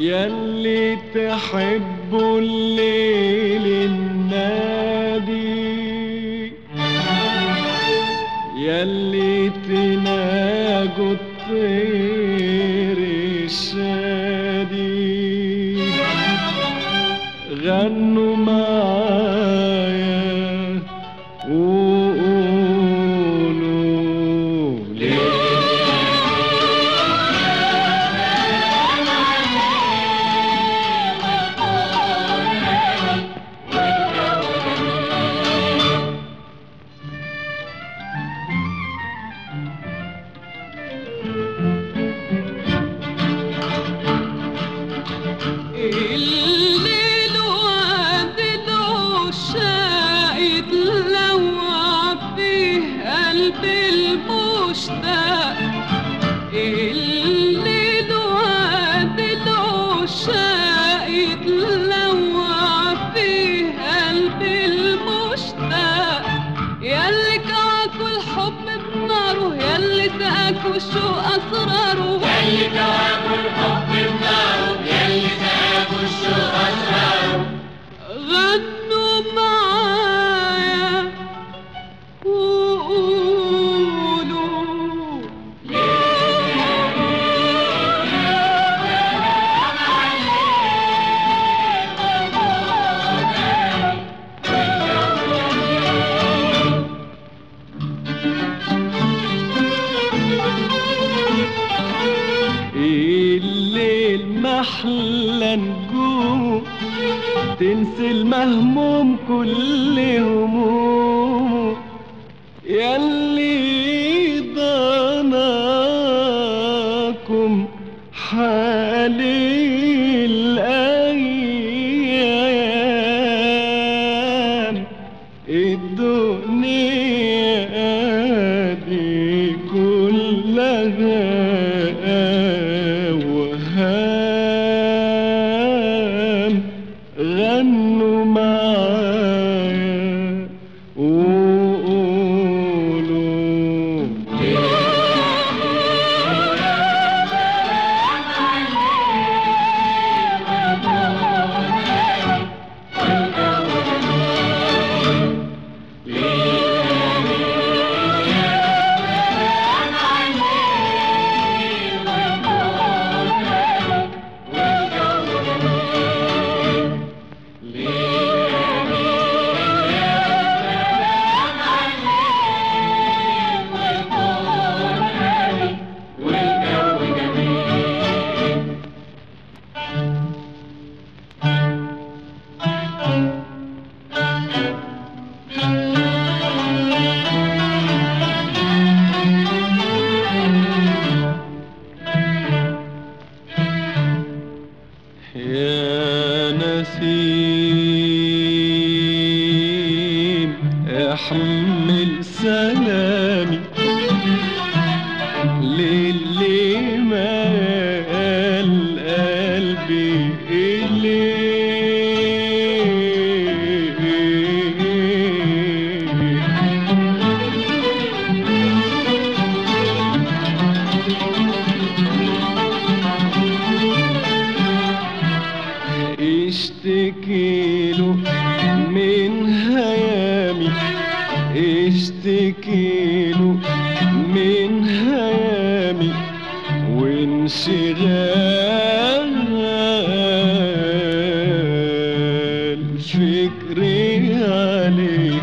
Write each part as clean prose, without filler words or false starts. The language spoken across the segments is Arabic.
ياللي تحبوا الليل النادي، ياللي تناجوا الطير الشادي، غنوا معايا وقولوا ليه. الليل وعدله شاهد لوع فيه قلب المشتاق، الليل وعدله شاهد لوع فيه قلب المشتاق، ياللي كواكوا الحب بناره، ياللي سقاكوا الشوق اسراره، ياللي كواكوا الحب بناره، ياللي سقاكوا الشوق اسراره، غنوا معايا وقولوا الليل محلى نجوم تنسي المهموم كل هموم، ياللي ضناكم حال الأيام، الدنيا دي كلها وهام، غنوا معايا وقولوا يا نسيم احمل سلامي للي مال قلبي اشتكيله من هيامي، اشتكيله من هيامي وانشغال فكري عليه،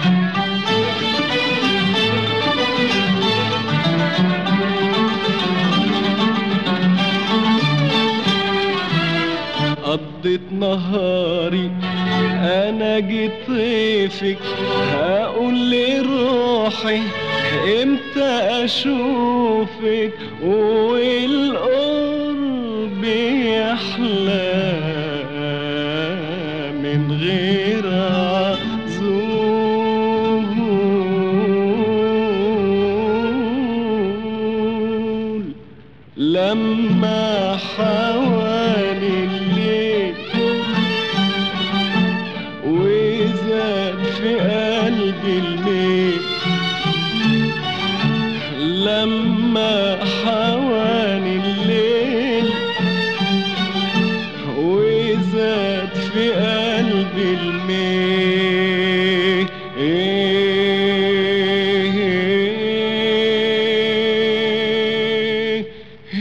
قضيت نهاري انا جيت طيفك، هقول لروحي امتى اشوفك والقرب يحلى من غير عزول، لما حوالي الليل وزاد في قلبي الميل، لما حوالي الليل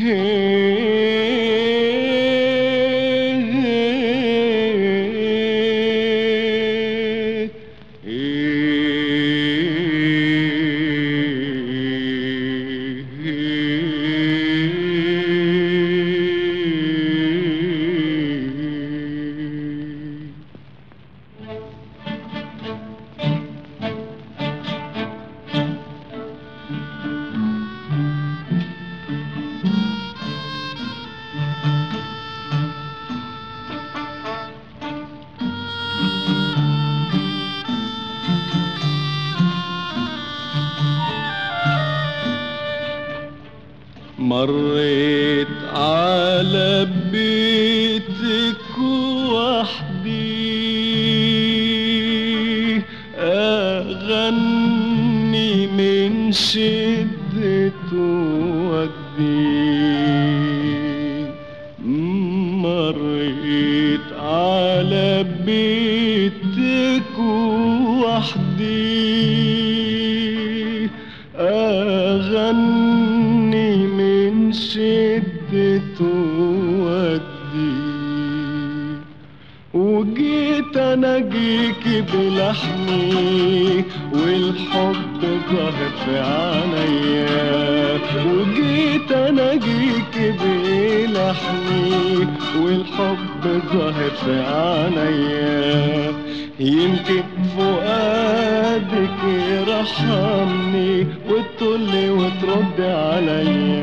مريت على بيتك وحدي أغني من شدة ودي. مريت على بيتك وحدي أغني من شدة ودي، وجيت اناجيكي بلحمي والحب ظاهر في عينيا، وجيت اناجيكي بلحمي والحب ظاهر في عينيا. يمكن فؤادك يرحمني وتطلي وترد عليا،